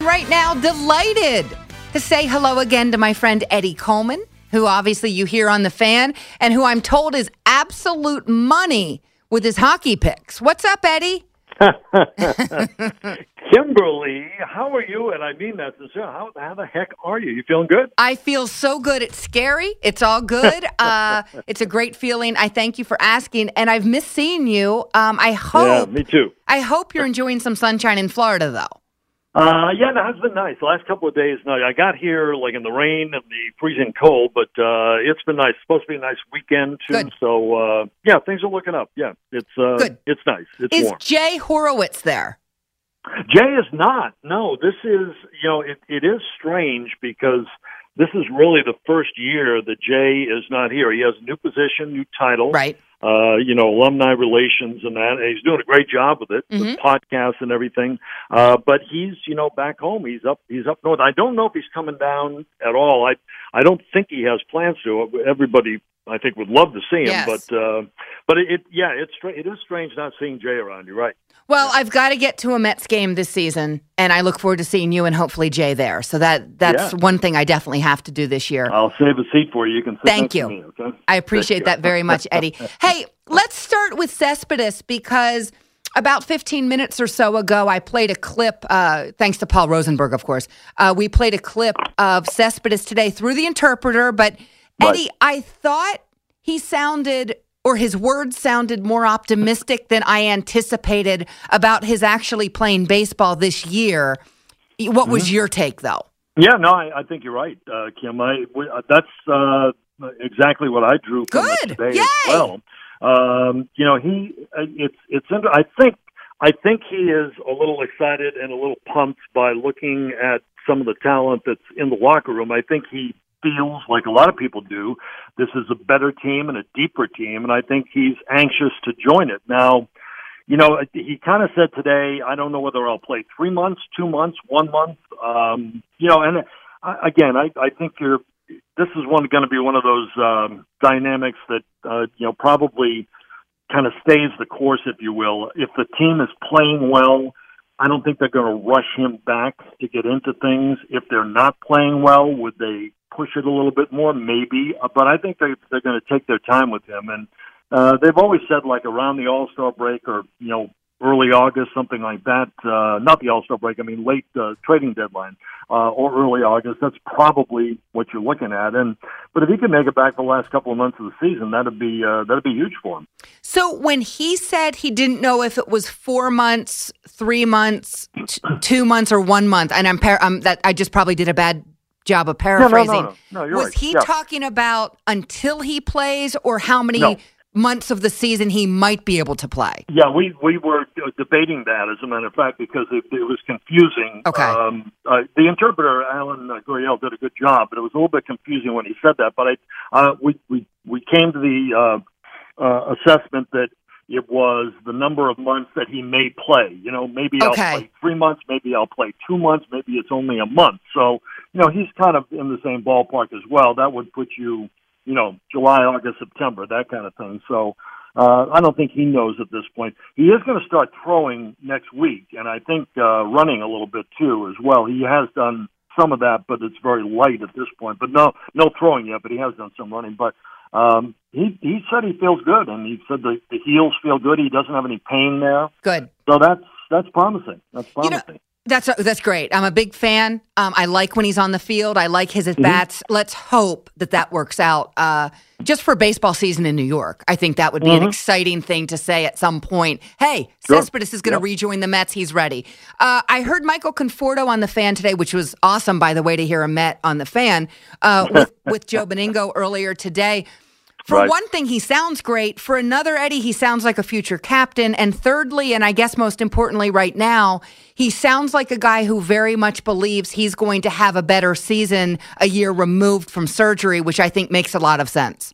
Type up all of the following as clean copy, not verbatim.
Right now, delighted to say hello again to my friend Eddie Coleman, who obviously you hear on The Fan, and who I'm told is absolute money with his hockey picks. What's up, Eddie? Kimberly, how are you? And I mean that sincerely. How the heck are you? You feeling good? I feel so good. It's scary. It's all good. It's a great feeling. I thank you for asking, and I've missed seeing you. I hope. Yeah, me too. I hope you're enjoying some sunshine in Florida, though. Yeah, no, it's been nice. The last couple of days, no, I got here like in the rain and the freezing cold, but it's been nice. It's supposed to be a nice weekend too. Good. So yeah, things are looking up. Yeah, it's Good. It's nice. It's Is warm. Jay Horowitz there? Jay is not. No, this is, it is strange because this is really the first year that Jay is not here. He has a new position, new title. Right. Alumni relations and that. And he's doing a great job with it, with podcasts and everything. But he's, back home. He's up north. I don't know if he's coming down at all. I don't think he has plans to. Everybody, I think, would love to see him. Yes. But it is strange not seeing Jay around. You're right. Well, I've got to get to a Mets game this season, and I look forward to seeing you and hopefully Jay there. So that's one thing I definitely have to do this year. I'll save a seat for you. You can sit Thank next you. to me, okay? I appreciate that very much, Eddie. Hey, let's start with Cespedes because about 15 minutes or so ago, I played a clip, thanks to Paul Rosenberg, of course. We played a clip of Cespedes today through the interpreter, but Eddie, I thought he sounded, or his words sounded more optimistic than I anticipated about his actually playing baseball this year. What was your take, though? Yeah, no, I think you're right, Kim. That's exactly what I drew from it today Yay! as well. I think he is a little excited and a little pumped by looking at some of the talent that's in the locker room. I think he feels like a lot of people do. This is a better team and a deeper team, and I think he's anxious to join it. Now, he kind of said today, I don't know whether I'll play 3 months, 2 months, 1 month. And I think this is going to be one of those dynamics that, probably kind of stays the course, if you will. If the team is playing well, I don't think they're going to rush him back to get into things. If they're not playing well, would they push it a little bit more? Maybe. But I think they're going to take their time with him. And they've always said, like, around the All-Star break or, early August, something like that. Not the All-Star break, I mean late trading deadline or early August. That's probably what you're looking at. But if he can make it back the last couple of months of the season, that'd be huge for him. So when he said he didn't know if it was 4 months, 3 months, 2 months, or 1 month, and that I just probably did a bad job of paraphrasing. No, you're was right. he talking about until he plays, or how many months of the season he might be able to play? Yeah, we were debating that, as a matter of fact, because it was confusing. Okay. The interpreter, Alan Guriel, did a good job, but it was a little bit confusing when he said that. But we came to the assessment that it was the number of months that he may play. Maybe I'll play 3 months, maybe I'll play 2 months, maybe it's only a month. So, he's kind of in the same ballpark as well. That would put you, July, August, September, that kind of thing. So I don't think he knows at this point. He is going to start throwing next week, and I think running a little bit too as well. He has done some of that, but it's very light at this point. But no throwing yet, but he has done some running. But he said he feels good, and he said the heels feel good. He doesn't have any pain there. Good. So that's promising. That's promising. That's great. I'm a big fan. I like when he's on the field. I like his at-bats. Let's hope that works out just for baseball season in New York. I think that would be an exciting thing to say at some point. Hey, Cespedes is going to rejoin the Mets. He's ready. I heard Michael Conforto on The Fan today, which was awesome, by the way, to hear a Met on The Fan with Joe Beningo earlier today. For one thing, he sounds great. For another, Eddie, he sounds like a future captain. And thirdly, and I guess most importantly right now, he sounds like a guy who very much believes he's going to have a better season a year removed from surgery, which I think makes a lot of sense.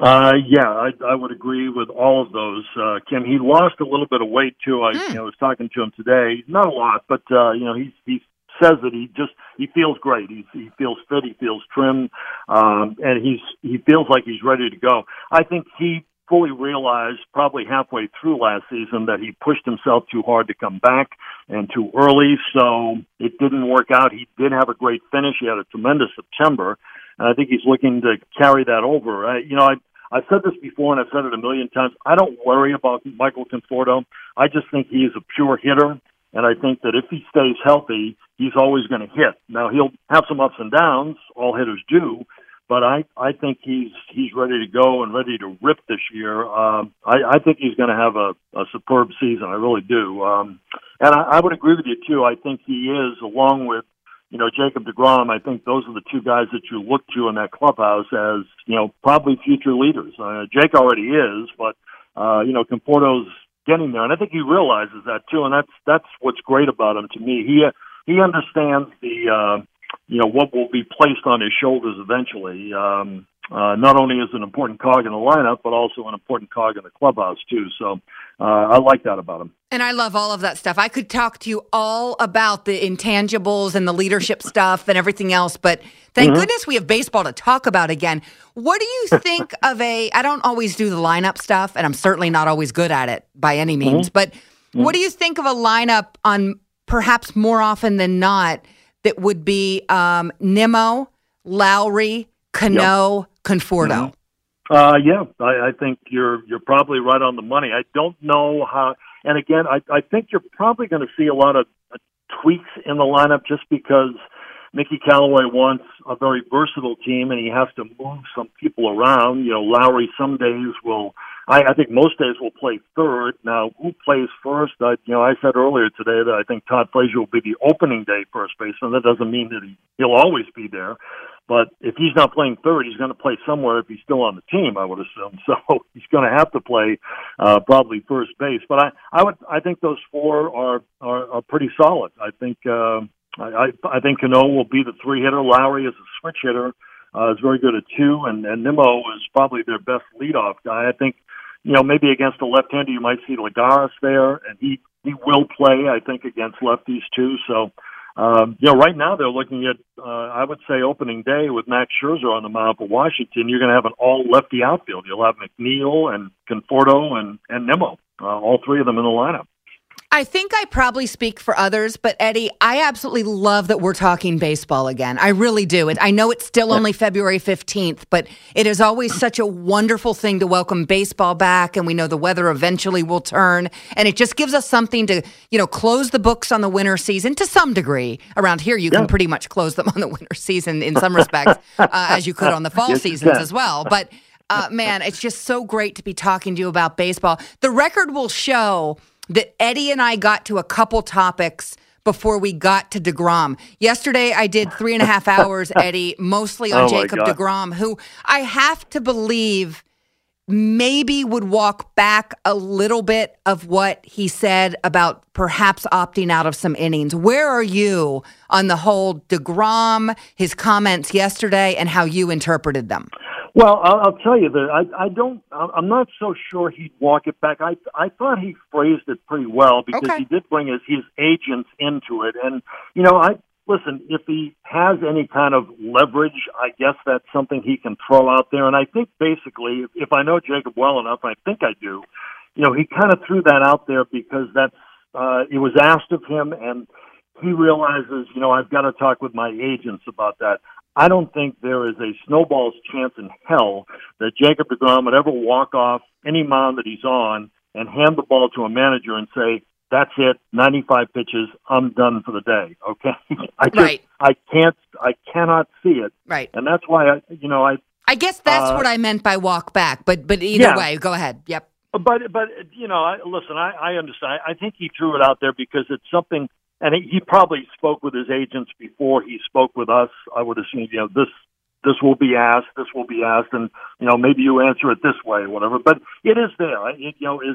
I would agree with all of those, Kim. He lost a little bit of weight, too. I was talking to him today. Not a lot, but, he's says that he feels great. He feels fit. He feels trim, and he feels like he's ready to go. I think he fully realized probably halfway through last season that he pushed himself too hard to come back and too early, so it didn't work out. He did have a great finish. He had a tremendous September, and I think he's looking to carry that over. I've said this before, and I've said it a million times. I don't worry about Michael Conforto. I just think he is a pure hitter, and I think that if he stays healthy, he's always going to hit. Now, he'll have some ups and downs. All hitters do. But I think he's ready to go and ready to rip this year. I think he's going to have a superb season. I really do. And I would agree with you, too. I think he is, along with, Jacob deGrom. I think those are the two guys that you look to in that clubhouse as, probably future leaders. Jake already is, but, Conforto's getting there. And I think he realizes that, too. And that's what's great about him to me. He understands what will be placed on his shoulders eventually. Not only is an important cog in the lineup, but also an important cog in the clubhouse, too. So I like that about him. And I love all of that stuff. I could talk to you all about the intangibles and the leadership stuff and everything else, but thank goodness we have baseball to talk about again. What do you think of I don't always do the lineup stuff, and I'm certainly not always good at it by any means, but what do you think of a lineup on perhaps more often than not that would be Nimmo, Lowry, Cano, Conforto? I think you're probably right on the money. I don't know how, and again, I think you're probably going to see a lot of tweaks in the lineup just because Mickey Callaway wants a very versatile team, and he has to move some people around. Lowry some days will, I think most days will play third. Now, who plays first? I said earlier today that I think Todd Frazier will be the opening day first baseman. That doesn't mean that he'll always be there. But if he's not playing third, he's going to play somewhere if he's still on the team, I would assume. So he's going to have to play probably first base. But I think those four are pretty solid. I think I think Cano will be the three hitter. Lowry is a switch hitter. Is very good at two, and Nimmo is probably their best leadoff guy. I think maybe against a left-hander you might see Lagares there, and he will play I think against lefties too. So. Right now they're looking at, I would say, opening day with Max Scherzer on the mound for Washington. You're going to have an all-lefty outfield. You'll have McNeil and Conforto and Nimmo, all three of them in the lineup. I think I probably speak for others, but Eddie, I absolutely love that we're talking baseball again. I really do. I know it's still only February 15th, but it is always such a wonderful thing to welcome baseball back, and we know the weather eventually will turn, and it just gives us something to, close the books on the winter season to some degree. Around here, you can pretty much close them on the winter season in some respects, as you could on the fall seasons as well. But, man, it's just so great to be talking to you about baseball. The record will show that Eddie and I got to a couple topics before we got to deGrom. Yesterday, I did 3.5 hours, Eddie, mostly on Jacob deGrom, who I have to believe maybe would walk back a little bit of what he said about perhaps opting out of some innings. Where are you on the whole deGrom, his comments yesterday, and how you interpreted them? Well, I'll tell you that I'm not so sure he'd walk it back. I thought he phrased it pretty well because he did bring his agents into it. And, listen, if he has any kind of leverage, I guess that's something he can throw out there. And I think basically, if I know Jacob well enough, I think I do, he kind of threw that out there because it was asked of him and he realizes, I've got to talk with my agents about that. I don't think there is a snowball's chance in hell that Jacob deGrom would ever walk off any mound that he's on and hand the ball to a manager and say, that's it, 95 pitches, I'm done for the day, okay? I cannot see it. Right. And that's why, I guess that's what I meant by walk back, but either way, go ahead. Yep. But listen, I understand. I think he threw it out there because it's something. And he probably spoke with his agents before he spoke with us. I would assume, this will be asked, and maybe you answer it this way, or whatever. But it is there. Is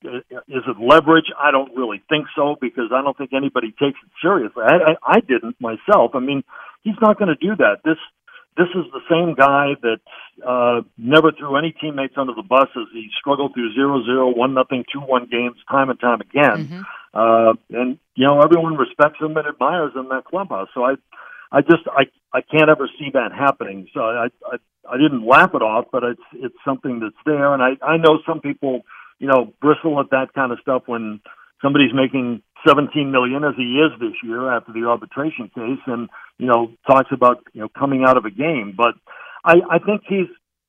it leverage? I don't really think so because I don't think anybody takes it seriously. I didn't myself. I mean, he's not going to do that. This is the same guy that never threw any teammates under the bus as he struggled through 0-0, 1-0, 2-1 games time and time again. And everyone respects him and admires him in that clubhouse. So I I can't ever see that happening. So I didn't laugh it off, but it's something that's there. And I know some people, bristle at that kind of stuff when somebody's making $17 million, as he is this year after the arbitration case, and talks about coming out of a game. But I think he's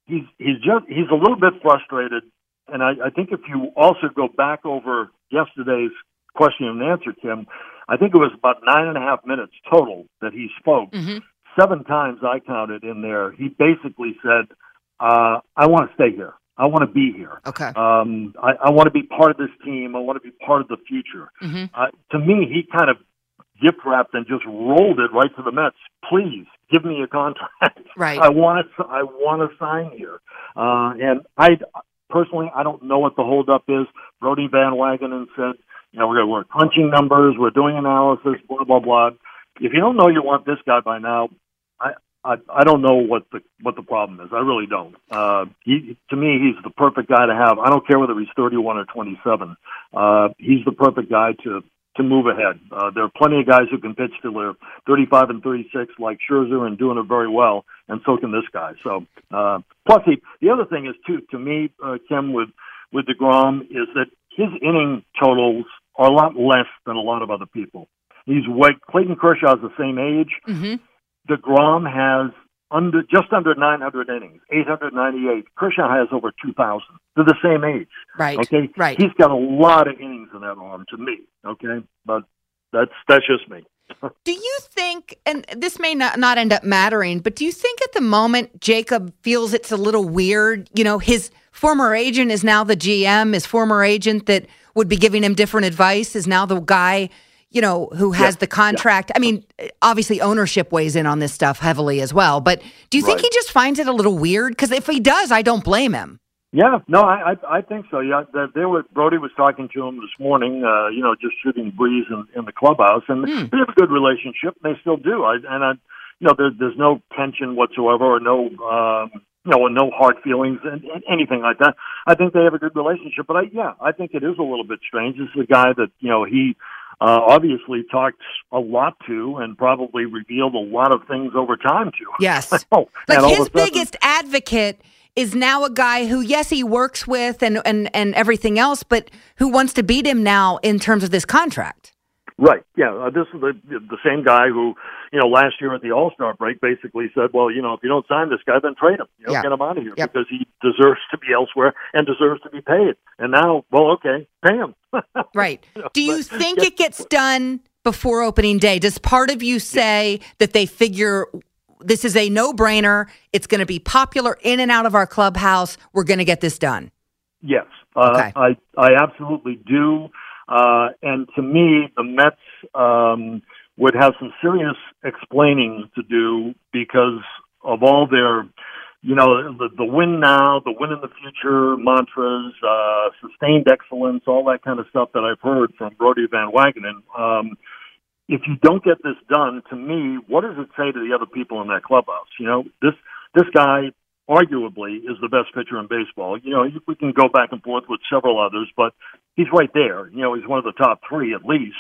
a little bit frustrated, and I think if you also go back over yesterday's question and answer, Kim, I think it was about 9.5 minutes total that he spoke. Mm-hmm. 7 times I counted in there. He basically said, "I want to stay here. I want to be here. Okay. I want to be part of this team. I want to be part of the future." Mm-hmm. To me, he kind of gift-wrapped and just rolled it right to the Mets. Please give me a contract. Right. I want to sign here. And I personally, I don't know what the holdup is. Brodie Van Wagenen said, we're crunching numbers, we're doing analysis, blah blah blah. If you don't know you want this guy by now, I don't know what the problem is. I really don't. To me, he's the perfect guy to have. I don't care whether he's 31 or 27. He's the perfect guy to move ahead. There are plenty of guys who can pitch till they're 35 and 36, like Scherzer, and doing it very well, and so can this guy. So, plus the other thing is too, to me, Kim, with DeGrom, is that his inning totals are a lot less than a lot of other people. Clayton Kershaw's the same age. Mm-hmm. DeGrom has just under 900 innings, 898. Kershaw has over 2,000. They're the same age. Right. Okay. Right. He's got a lot of innings in that arm, to me. Okay, but that's just me. Do you think, and this may not end up mattering, but do you think at the moment Jacob feels it's a little weird? His former agent is now the GM. His former agent that would be giving him different advice is now the guy, who has the contract. Yeah. I mean, obviously ownership weighs in on this stuff heavily as well, but do you think he just finds it a little weird? Because if he does, I don't blame him. Yeah, no, I think so. Yeah, Brodie was talking to him this morning, just shooting breeze in the clubhouse, and they have a good relationship. They still do. There's no tension whatsoever, or no hard feelings and anything like that. I think they have a good relationship. But I think it is a little bit strange. This is a guy that he obviously talked a lot to, and probably revealed a lot of things over time to. Yes, his biggest advocate is now a guy who, yes, he works with and everything else, but who wants to beat him now in terms of this contract. Right. Yeah. This is the same guy who, last year at the All-Star break basically said, well, if you don't sign this guy, then trade him. Get him out of here because he deserves to be elsewhere and deserves to be paid. And now, well, okay, pay him. Right. Do you think it gets done before opening day? Does part of you say that they figure this is a no-brainer, it's going to be popular in and out of our clubhouse, we're going to get this done? Yes. Okay. I absolutely do. And to me, the Mets would have some serious explaining to do because of all their, the win now, the win in the future mantras, sustained excellence, all that kind of stuff that I've heard from Brodie Van Wagenen. If you don't get this done, to me, what does it say to the other people in that clubhouse? This guy arguably is the best pitcher in baseball. We can go back and forth with several others, but he's right there. He's one of the top 3 at least.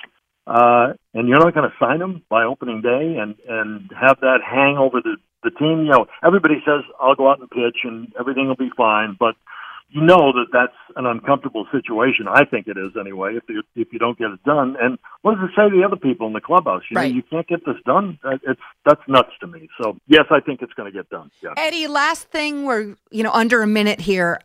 And you're not going to sign him by opening day and have that hang over the team. Everybody says, I'll go out and pitch and everything will be fine, but that's an uncomfortable situation. I think it is anyway, if you don't get it done. And what does it say to the other people in the clubhouse? You can't get this done. That's nuts to me. So yes, I think it's going to get done. Yeah. Eddie, last thing, we're under a minute here.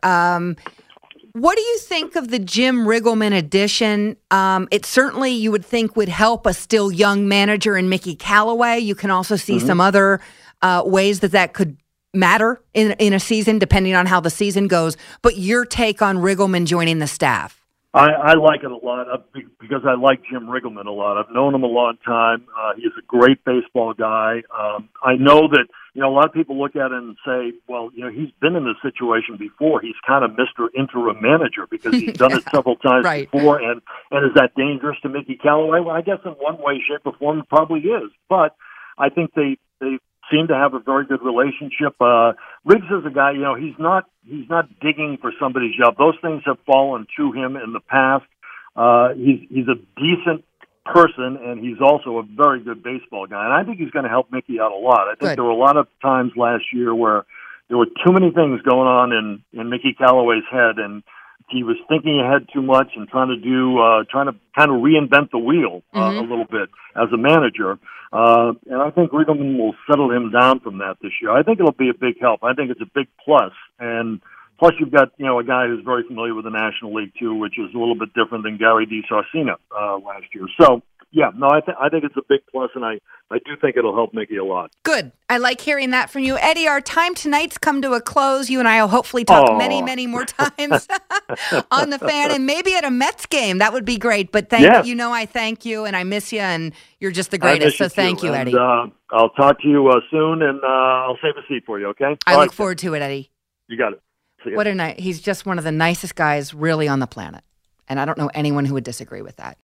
What do you think of the Jim Riggleman addition? It certainly, you would think, would help a still young manager in Mickey Callaway. You can also see some other ways that could matter in a season, depending on how the season goes. But your take on Riggleman joining the staff? I like it a lot because I like Jim Riggleman a lot. I've known him a long time. He's a great baseball guy. I know that, a lot of people look at it and say, well, he's been in this situation before. He's kind of Mr. Interim Manager because he's done it several times before. And is that dangerous to Mickey Callaway? Well, I guess in one way, shape, or form, it probably is. But I think they seem to have a very good relationship. Riggs is a guy, he's not digging for somebody's job. Those things have fallen to him in the past. He's a decent person, and he's also a very good baseball guy. And I think he's going to help Mickey out a lot. I think there were a lot of times last year where there were too many things going on in Mickey Callaway's head, and he was thinking ahead too much and trying to kind of reinvent the wheel a little bit as a manager. And I think Riegelman will settle him down from that this year. I think it'll be a big help. I think it's a big plus. And plus, you've got a guy who's very familiar with the National League too, which is a little bit different than Gary DiSarcina last year. So, yeah, no, I think it's a big plus, and I do think it'll help Mickey a lot. Good. I like hearing that from you. Eddie, our time tonight's come to a close. You and I will hopefully talk many, many more times on the Fan, and maybe at a Mets game. That would be great. But I thank you, and I miss you, and you're just the greatest. So thank you, Eddie. I'll talk to you soon, and I'll save a seat for you, okay? I look forward to it, Eddie. You got it. What a night. He's just one of the nicest guys really on the planet. And I don't know anyone who would disagree with that.